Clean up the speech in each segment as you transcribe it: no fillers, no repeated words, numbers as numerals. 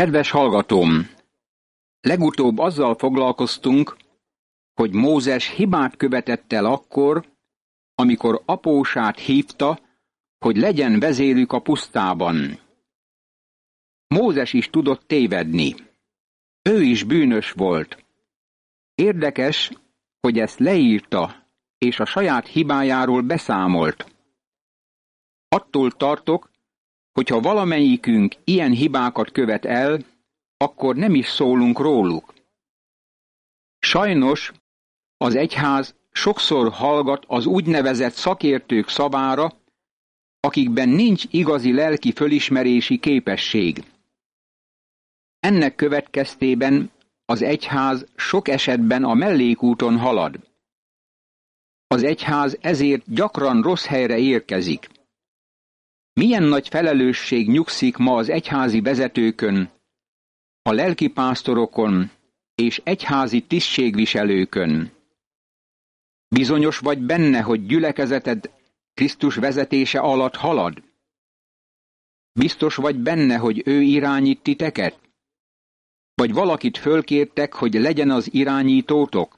Kedves hallgatóm! Legutóbb azzal foglalkoztunk, hogy Mózes hibát követett el akkor, amikor apósát hívta, hogy legyen vezérük a pusztában. Mózes is tudott tévedni. Ő is bűnös volt. Érdekes, hogy ezt leírta, és a saját hibájáról beszámolt. Attól tartok, hogyha valamelyikünk ilyen hibákat követ el, akkor nem is szólunk róluk. Sajnos az egyház sokszor hallgat az úgynevezett szakértők szavára, akikben nincs igazi lelki fölismerési képesség. Ennek következtében az egyház sok esetben a mellékúton halad. Az egyház ezért gyakran rossz helyre érkezik. Milyen nagy felelősség nyugszik ma az egyházi vezetőkön, a lelkipásztorokon és egyházi tisztségviselőkön. Bizonyos vagy benne, hogy gyülekezeted Krisztus vezetése alatt halad? Biztos vagy benne, hogy ő irányít titeket? Vagy valakit fölkértek, hogy legyen az irányítótok?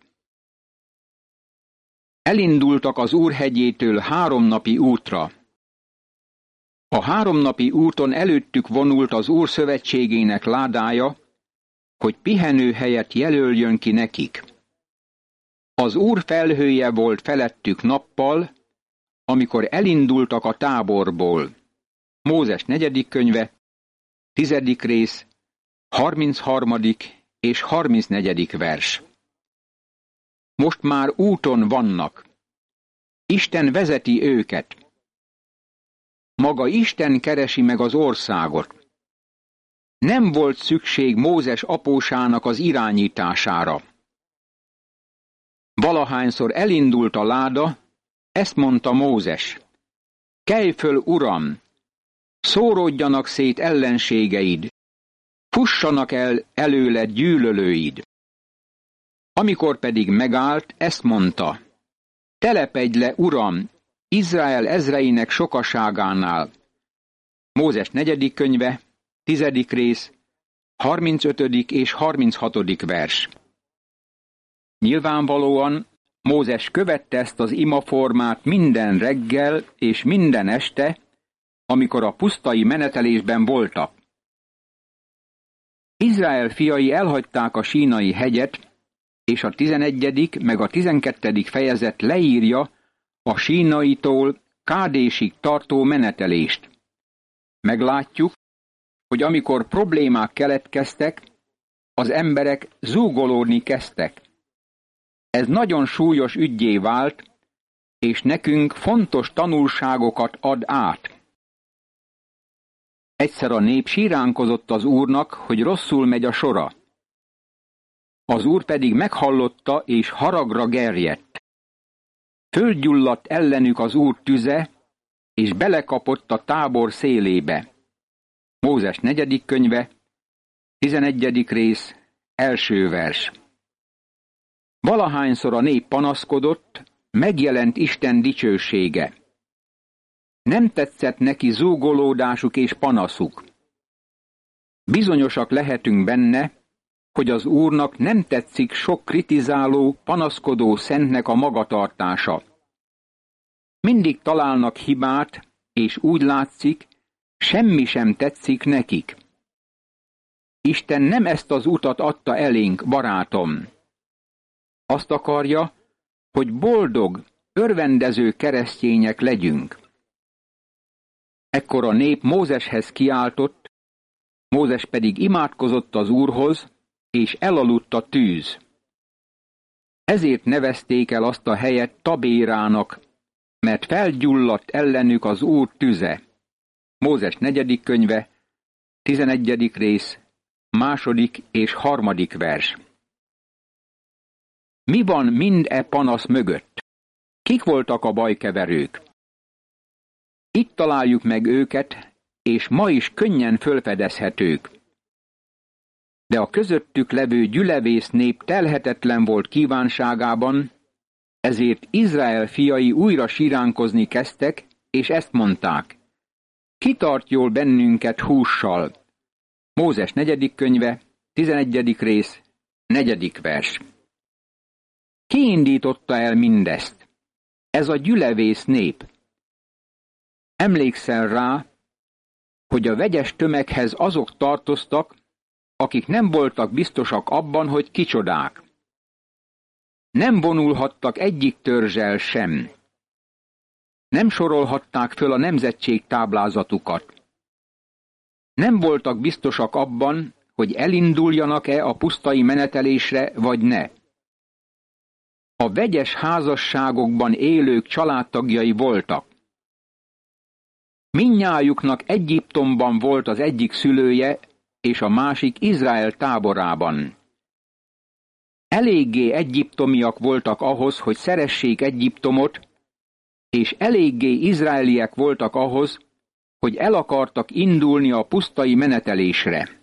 Elindultak az Úr hegyétől 3 napi útra. A 3 napi úton előttük vonult az Úr szövetségének ládája, hogy pihenőhelyet jelöljön ki nekik. Az Úr felhője volt felettük nappal, amikor elindultak a táborból. Mózes 4. könyve, 10. rész, 33. és 34. vers. Most már úton vannak. Isten vezeti őket. Maga Isten keresi meg az országot. Nem volt szükség Mózes apósának az irányítására. Valahányszor elindult a láda, ezt mondta Mózes: kelj föl, Uram! Szóródjanak szét ellenségeid, fussanak el előled gyűlölőid. Amikor pedig megállt, ezt mondta: telepedj le, Uram, Izrael ezreinek sokaságánál. Mózes 4. könyve, 10. rész, 35. és 36. vers. Nyilvánvalóan Mózes követte ezt az imaformát minden reggel és minden este, amikor a pusztai menetelésben voltak. Izrael fiai elhagyták a Sínai hegyet, és a 11. meg a 12. fejezet leírja a Sínaitól Kádésig tartó menetelést. Meglátjuk, hogy amikor problémák keletkeztek, az emberek zúgolódni kezdtek. Ez nagyon súlyos üggyé vált, és nekünk fontos tanulságokat ad át. Egyszer a nép síránkozott az Úrnak, hogy rosszul megy a sora. Az Úr pedig meghallotta, és haragra gerjedt. Fölgyulladt ellenük az Úr tüze, és belekapott a tábor szélébe. Mózes 4. könyve, 11. rész, 1. vers. Valahányszor a nép panaszkodott, megjelent Isten dicsősége. Nem tetszett neki zúgolódásuk és panaszuk. Bizonyosak lehetünk benne, hogy az Úrnak nem tetszik sok kritizáló, panaszkodó szentnek a magatartása. Mindig találnak hibát, és úgy látszik, semmi sem tetszik nekik. Isten nem ezt az utat adta elénk, barátom. Azt akarja, hogy boldog, örvendező keresztények legyünk. Ekkor a nép Mózeshez kiáltott, Mózes pedig imádkozott az Úrhoz, és elaludt a tűz. Ezért nevezték el azt a helyet Tabérának, mert felgyulladt ellenük az Úr tüze. Mózes 4. könyve, 11. rész, 2. és 3. vers. Mi van mind e panasz mögött? Kik voltak a bajkeverők? Itt találjuk meg őket, és ma is könnyen fölfedezhetők. De a közöttük levő gyülevész nép telhetetlen volt kívánságában, ezért Izrael fiai újra siránkozni kezdtek, és ezt mondták: ki tart jól bennünket hússal? Mózes 4. könyve, 11. rész, 4. vers. Ki indította el mindezt? Ez a gyülevész nép. Emlékszel rá, hogy a vegyes tömeghez azok tartoztak, akik nem voltak biztosak abban, hogy kicsodák. Nem vonulhattak egyik törzsel sem. Nem sorolhatták föl a nemzetség táblázatukat. Nem voltak biztosak abban, hogy elinduljanak-e a pusztai menetelésre, vagy ne. A vegyes házasságokban élők családtagjai voltak. Mindnyájuknak Egyiptomban volt az egyik szülője, és a másik Izrael táborában. Eléggé egyiptomiak voltak ahhoz, hogy szeressék Egyiptomot, és eléggé izraeliek voltak ahhoz, hogy el akartak indulni a pusztai menetelésre.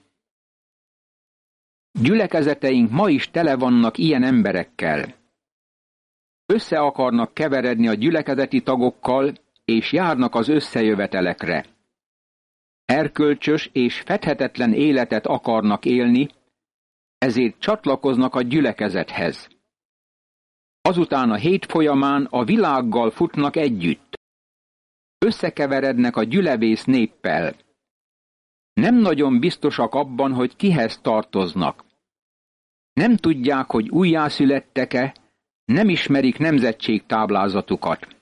Gyülekezeteink ma is tele vannak ilyen emberekkel. Össze akarnak keveredni a gyülekezeti tagokkal, és járnak az összejövetelekre. Erkölcsös és fedhetetlen életet akarnak élni, ezért csatlakoznak a gyülekezethez. Azután a hét folyamán a világgal futnak együtt. Összekeverednek a gyülevész néppel. Nem nagyon biztosak abban, hogy kihez tartoznak. Nem tudják, hogy újjászülettek-e, nem ismerik nemzetségtáblázatukat.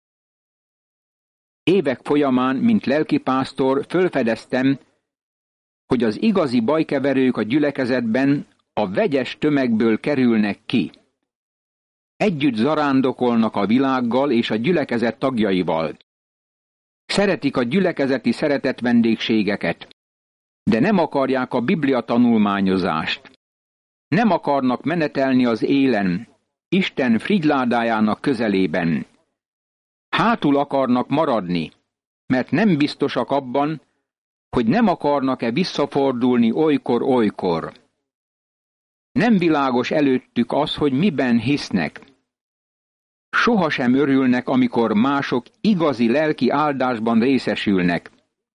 Évek folyamán, mint lelkipásztor, fölfedeztem, hogy az igazi bajkeverők a gyülekezetben a vegyes tömegből kerülnek ki. Együtt zarándokolnak a világgal és a gyülekezet tagjaival. Szeretik a gyülekezeti szeretett vendégségeket, de nem akarják a Biblia tanulmányozást. Nem akarnak menetelni az élen, Isten frigyládájának közelében. Hátul akarnak maradni, mert nem biztosak abban, hogy nem akarnak-e visszafordulni olykor-olykor. Nem világos előttük az, hogy miben hisznek. Sohasem örülnek, amikor mások igazi lelki áldásban részesülnek.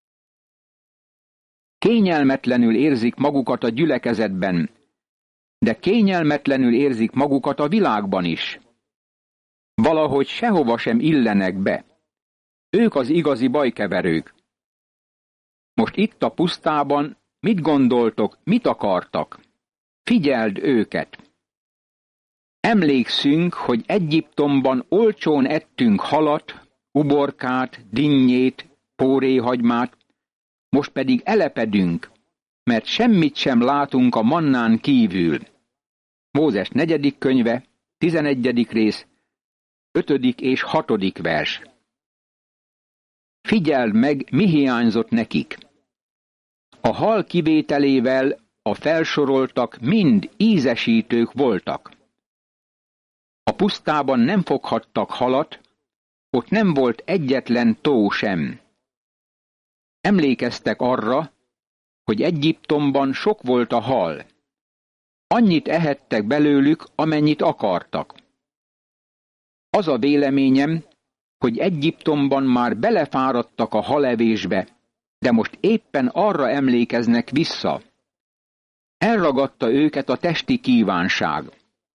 Kényelmetlenül érzik magukat a gyülekezetben, de kényelmetlenül érzik magukat a világban is. Valahogy sehova sem illenek be. Ők az igazi bajkeverők. Most itt a pusztában mit gondoltok, mit akartak? Figyeld őket! Emlékszünk, hogy Egyiptomban olcsón ettünk halat, uborkát, dinnyét, póréhagymát, most pedig elepedünk, mert semmit sem látunk a mannán kívül. Mózes 4. könyve, 11. rész, 5. és 6. vers. Figyeld meg, mi hiányzott nekik. A hal kivételével a felsoroltak mind ízesítők voltak. A pusztában nem foghattak halat, ott nem volt egyetlen tó sem. Emlékeztek arra, hogy Egyiptomban sok volt a hal. Annyit ehettek belőlük, amennyit akartak. Az a véleményem, hogy Egyiptomban már belefáradtak a halevésbe, de most éppen arra emlékeznek vissza. Elragadta őket a testi kívánság.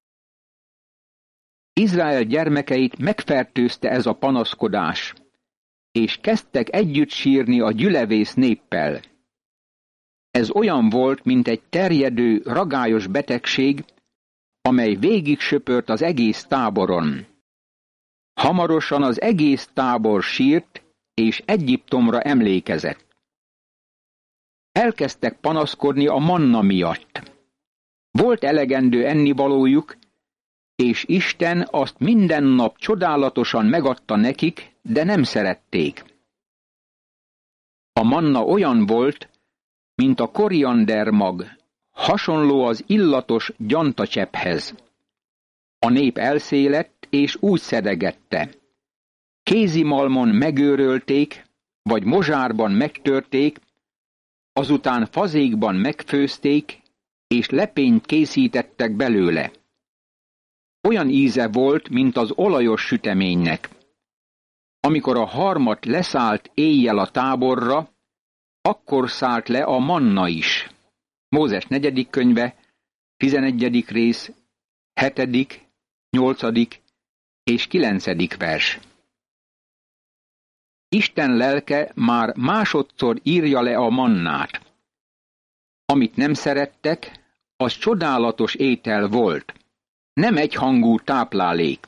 Izrael gyermekeit megfertőzte ez a panaszkodás, és kezdtek együtt sírni a gyülevész néppel. Ez olyan volt, mint egy terjedő, ragályos betegség, amely végig söpört az egész táboron. Hamarosan az egész tábor sírt, és Egyiptomra emlékezett. Elkezdtek panaszkodni a manna miatt. Volt elegendő ennivalójuk, és Isten azt minden nap csodálatosan megadta nekik, de nem szerették. A manna olyan volt, mint a koriander mag, hasonló az illatos gyantacsepphez. A nép elszélett, és úgy szedegette. Kézimalmon megőrölték, vagy mozsárban megtörték, azután fazékban megfőzték, és lepényt készítettek belőle. Olyan íze volt, mint az olajos süteménynek. Amikor a harmat leszállt éjjel a táborra, akkor szállt le a manna is. Mózes 4. könyve, 11. rész, 7., 8. és 9. vers. Isten lelke már másodszor írja le a mannát. Amit nem szerettek, az csodálatos étel volt, nem egyhangú táplálék.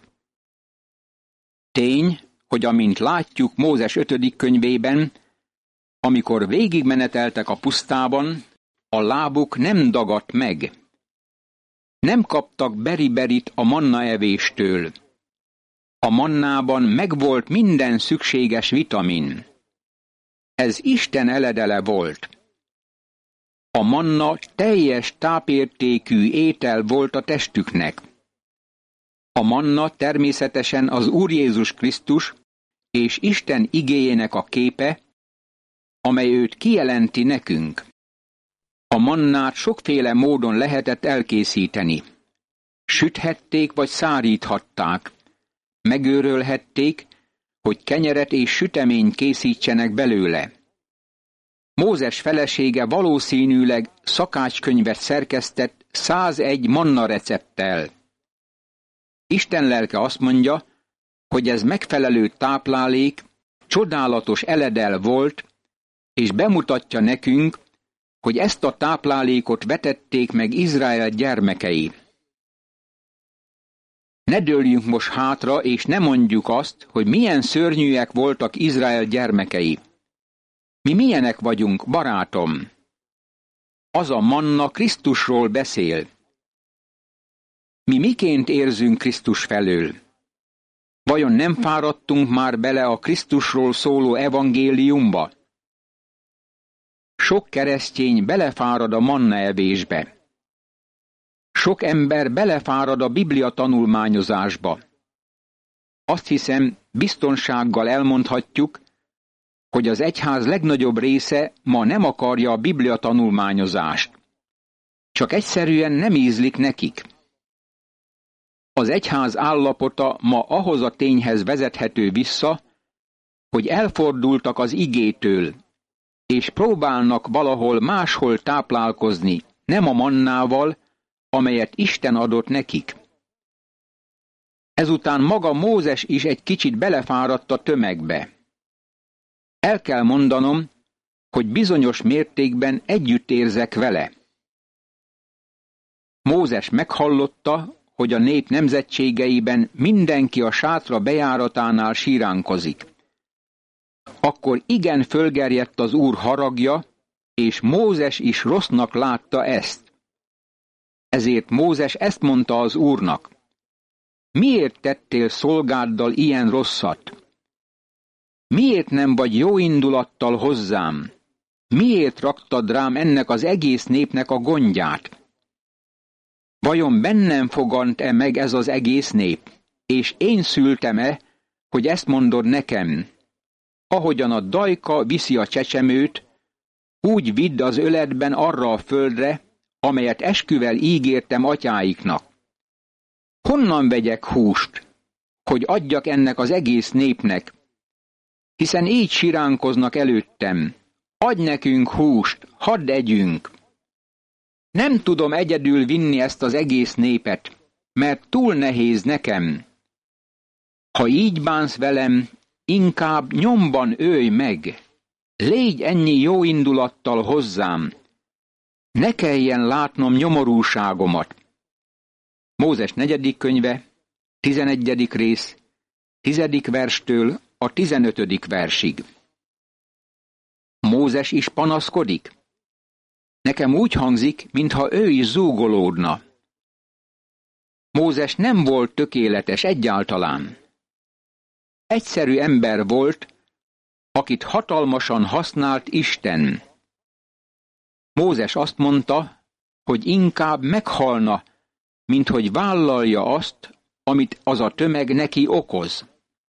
Tény, hogy amint látjuk Mózes 5. könyvében, amikor végigmeneteltek a pusztában, a lábuk nem dagadt meg. Nem kaptak beri-berit a mannaevéstől. A mannában megvolt minden szükséges vitamin. Ez Isten eledele volt. A manna teljes tápértékű étel volt a testüknek. A manna természetesen az Úr Jézus Krisztus és Isten igéjének a képe, amely őt kijelenti nekünk. A mannát sokféle módon lehetett elkészíteni. Süthették vagy száríthatták, megőrölhették, hogy kenyeret és süteményt készítsenek belőle. Mózes felesége valószínűleg szakácskönyvet szerkesztett 101 manna recepttel. Isten lelke azt mondja, hogy ez megfelelő táplálék, csodálatos eledel volt, és bemutatja nekünk, hogy ezt a táplálékot vetették meg Izrael gyermekei. Ne dőljünk most hátra, és ne mondjuk azt, hogy milyen szörnyűek voltak Izrael gyermekei. Mi milyenek vagyunk, barátom? Az a manna Krisztusról beszél. Mi miként érzünk Krisztus felől? Vajon nem fáradtunk már bele a Krisztusról szóló evangéliumba? Sok keresztény belefárad a mannaevésbe. Sok ember belefárad a Biblia tanulmányozásba. Azt hiszem, biztonsággal elmondhatjuk, hogy az egyház legnagyobb része ma nem akarja a Biblia tanulmányozást. Csak egyszerűen nem ízlik nekik. Az egyház állapota ma ahhoz a tényhez vezethető vissza, hogy elfordultak az igétől, és próbálnak valahol máshol táplálkozni, nem a mannával, amelyet Isten adott nekik. Ezután maga Mózes is egy kicsit belefáradt a tömegbe. El kell mondanom, hogy bizonyos mértékben együtt érzek vele. Mózes meghallotta, hogy a nép nemzetségeiben mindenki a sátra bejáratánál síránkozik. Akkor igen fölgerjedt az Úr haragja, és Mózes is rossznak látta ezt. Ezért Mózes ezt mondta az Úrnak: miért tettél szolgáddal ilyen rosszat? Miért nem vagy jó indulattal hozzám? Miért raktad rám ennek az egész népnek a gondját? Vajon bennem fogant-e meg ez az egész nép, és én szültem-e, hogy ezt mondod nekem? Ahogyan a dajka viszi a csecsemőt, úgy vidd az öletben arra a földre, amelyet esküvel ígértem atyáiknak. Honnan vegyek húst, hogy adjak ennek az egész népnek? Hiszen így siránkoznak előttem. Adj nekünk húst, hadd együnk. Nem tudom egyedül vinni ezt az egész népet, mert túl nehéz nekem. Ha így bánsz velem, inkább nyomban ölj meg. Légy ennyi jó indulattal hozzám. Ne kelljen látnom nyomorúságomat. Mózes 4. könyve, 11. rész, 10. verstől a 15. versig. Mózes is panaszkodik? Nekem úgy hangzik, mintha ő is zúgolódna. Mózes nem volt tökéletes egyáltalán. Egyszerű ember volt, akit hatalmasan használt Isten. Mózes azt mondta, hogy inkább meghalna, mint hogy vállalja azt, amit az a tömeg neki okoz.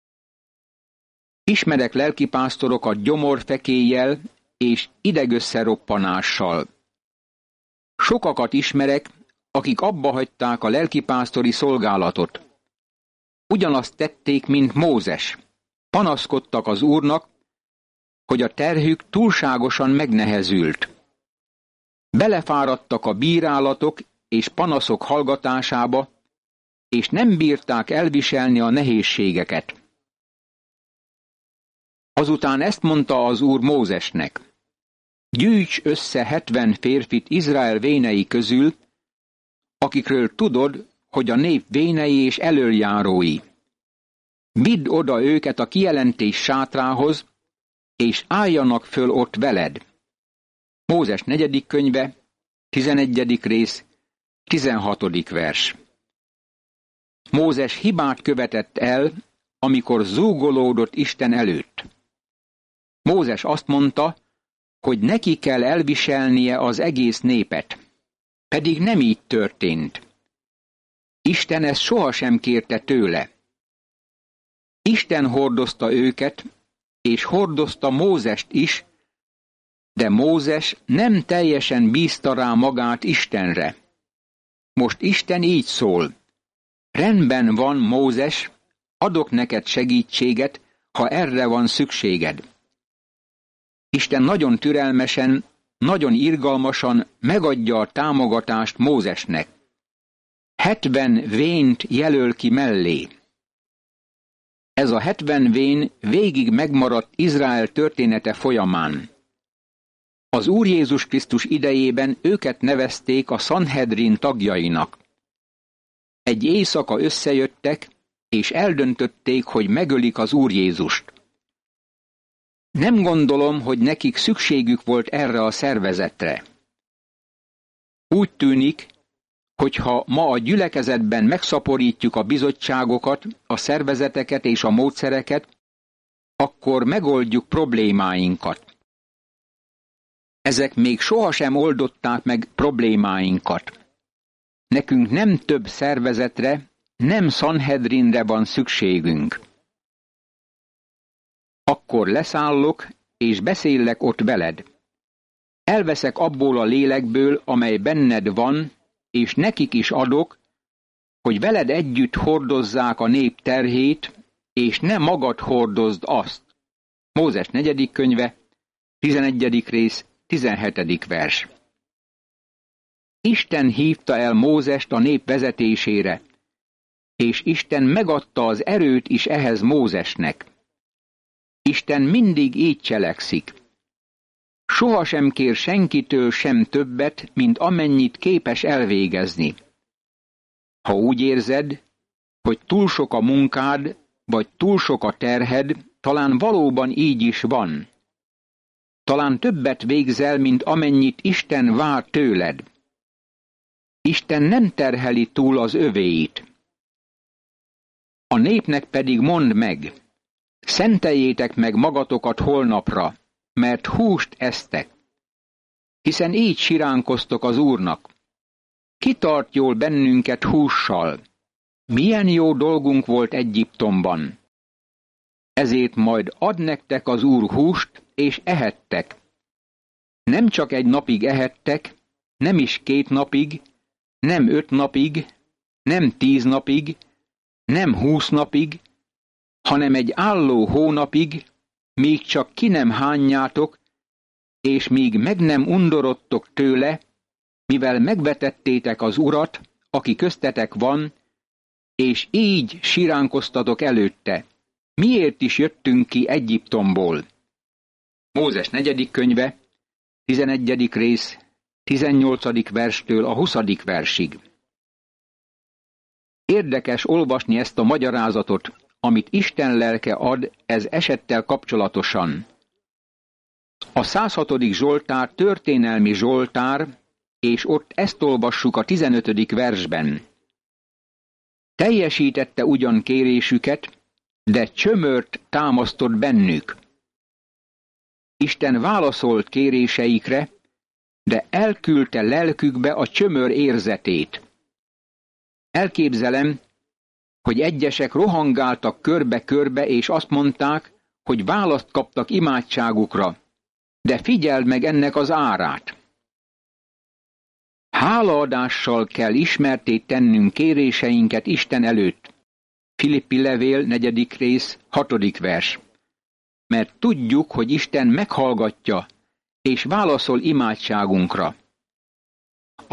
Ismerek lelkipásztorokat gyomorfekélyel és idegösszeroppanással. Sokakat ismerek, akik abbahagyták a lelkipásztori szolgálatot. Ugyanazt tették, mint Mózes. Panaszkodtak az Úrnak, hogy a terhük túlságosan megnehezült. Belefáradtak a bírálatok és panaszok hallgatásába, és nem bírták elviselni a nehézségeket. Azután ezt mondta az Úr Mózesnek: gyűjts össze 70 férfit Izrael vénei közül, akikről tudod, hogy a nép vénei és elöljárói. Vidd oda őket a kijelentés sátrához, és álljanak föl ott veled. Mózes 4. könyve, 11. rész, 16. vers. Mózes hibát követett el, amikor zúgolódott Isten előtt. Mózes azt mondta, hogy neki kell elviselnie az egész népet. Pedig nem így történt. Isten ezt sohasem kérte tőle. Isten hordozta őket, és hordozta Mózest is, de Mózes nem teljesen bízta rá magát Istenre. Most Isten így szól: rendben van, Mózes, adok neked segítséget, ha erre van szükséged. Isten nagyon türelmesen, nagyon irgalmasan megadja a támogatást Mózesnek. 70 vént jelöl ki mellé. Ez a 70 vén végig megmaradt Izrael története folyamán. Az Úr Jézus Krisztus idejében őket nevezték a Sanhedrin tagjainak. Egy éjszaka összejöttek, és eldöntötték, hogy megölik az Úr Jézust. Nem gondolom, hogy nekik szükségük volt erre a szervezetre. Úgy tűnik, hogyha ma a gyülekezetben megszaporítjuk a bizottságokat, a szervezeteket és a módszereket, akkor megoldjuk problémáinkat. Ezek még sohasem oldották meg problémáinkat. Nekünk nem több szervezetre, nem Sanhedrinre van szükségünk. Akkor leszállok, és beszélek ott veled. Elveszek abból a lélekből, amely benned van, és nekik is adok, hogy veled együtt hordozzák a nép terhét, és ne magad hordozd azt. Mózes 4. könyve, 11. rész, 17. vers. Isten hívta el Mózest a nép vezetésére, és Isten megadta az erőt is ehhez Mózesnek. Isten mindig így cselekszik. Sohasem kér senkitől sem többet, mint amennyit képes elvégezni. Ha úgy érzed, hogy túl sok a munkád, vagy túl sok a terhed, talán valóban így is van. Talán többet végzel, mint amennyit Isten vár tőled. Isten nem terheli túl az övéit. A népnek pedig mondd meg: szenteljétek meg magatokat holnapra, mert húst esztek. Hiszen így siránkoztok az Úrnak. Ki tart jól bennünket hússal? Milyen jó dolgunk volt Egyiptomban. Ezért majd ad nektek az Úr húst, és ehettek. Nem csak egy napig ehettek, nem is 2 napig, nem 5 napig, nem 10 napig, nem 20 napig, hanem egy álló hónapig, míg csak ki nem hányjátok, és míg meg nem undorodtok tőle, mivel megvetettétek az Urat, aki köztetek van, és így siránkoztatok előtte. Miért is jöttünk ki Egyiptomból? Mózes 4. könyve, 11. rész, 18. verstől a 20. versig. Érdekes olvasni ezt a magyarázatot, amit Isten lelke ad ez esettel kapcsolatosan. A 106. Zsoltár történelmi zsoltár, és ott ezt olvassuk a 15. versben. Teljesítette ugyan kérésüket, de csömört támasztott bennük. Isten válaszolt kéréseikre, de elküldte lelkükbe a csömör érzetét. Elképzelem, hogy egyesek rohangáltak körbe-körbe, és azt mondták, hogy választ kaptak imádságukra, de figyeld meg ennek az árát. Hálaadással kell ismertté tennünk kéréseinket Isten előtt. Filippi levél 4. rész 6. vers. Mert tudjuk, hogy Isten meghallgatja, és válaszol imádságunkra.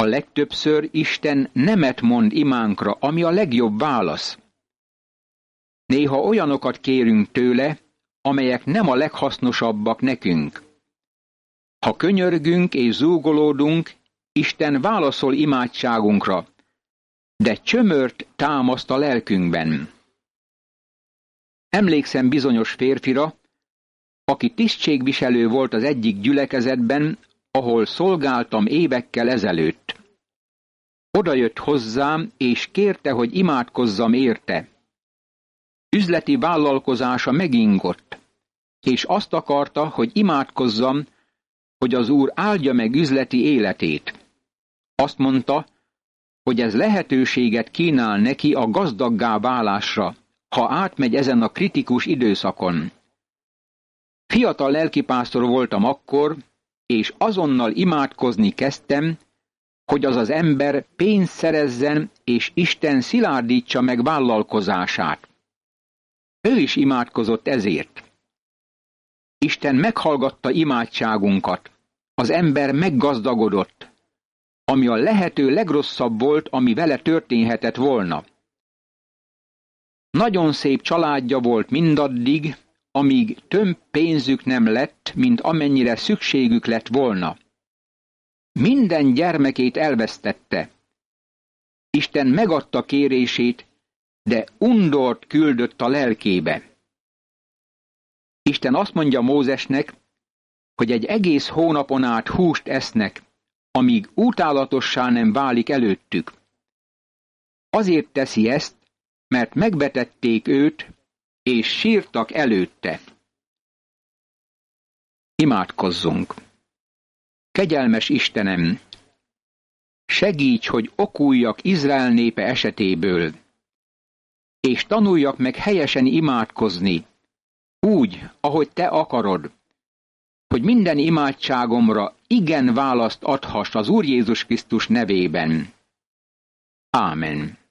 legtöbbször Isten nemet mond imánkra, ami a legjobb válasz. Néha olyanokat kérünk tőle, amelyek nem a leghasznosabbak nekünk. Ha könyörgünk és zúgolódunk, Isten válaszol imádságunkra, de csömört támaszt a lelkünkben. Emlékszem bizonyos férfira, aki tisztségviselő volt az egyik gyülekezetben, ahol szolgáltam évekkel ezelőtt. Oda jött hozzám, és kérte, hogy imádkozzam érte. Üzleti vállalkozása megingott, és azt akarta, hogy imádkozzam, hogy az Úr áldja meg üzleti életét. Azt mondta, hogy ez lehetőséget kínál neki a gazdaggá válásra, ha átmegy ezen a kritikus időszakon. Fiatal lelkipásztor voltam akkor, és azonnal imádkozni kezdtem, hogy az ember pénzt szerezzen, és Isten szilárdítsa meg vállalkozását. Ő is imádkozott ezért. Isten meghallgatta imádságunkat, az ember meggazdagodott, ami a lehető legrosszabb volt, ami vele történhetett volna. Nagyon szép családja volt mindaddig, amíg több pénzük nem lett, mint amennyire szükségük lett volna. Minden gyermekét elvesztette. Isten megadta kérését, de undort küldött a lelkébe. Isten azt mondja Mózesnek, hogy egy egész hónapon át húst esznek, amíg utálatossá nem válik előttük. Azért teszi ezt, mert megvetették őt, és sírtak előtte. Imádkozzunk! Kegyelmes Istenem, segíts, hogy okuljak Izrael népe esetéből, és tanuljak meg helyesen imádkozni, úgy, ahogy Te akarod, hogy minden imádságomra igen választ adhass az Úr Jézus Krisztus nevében. Ámen.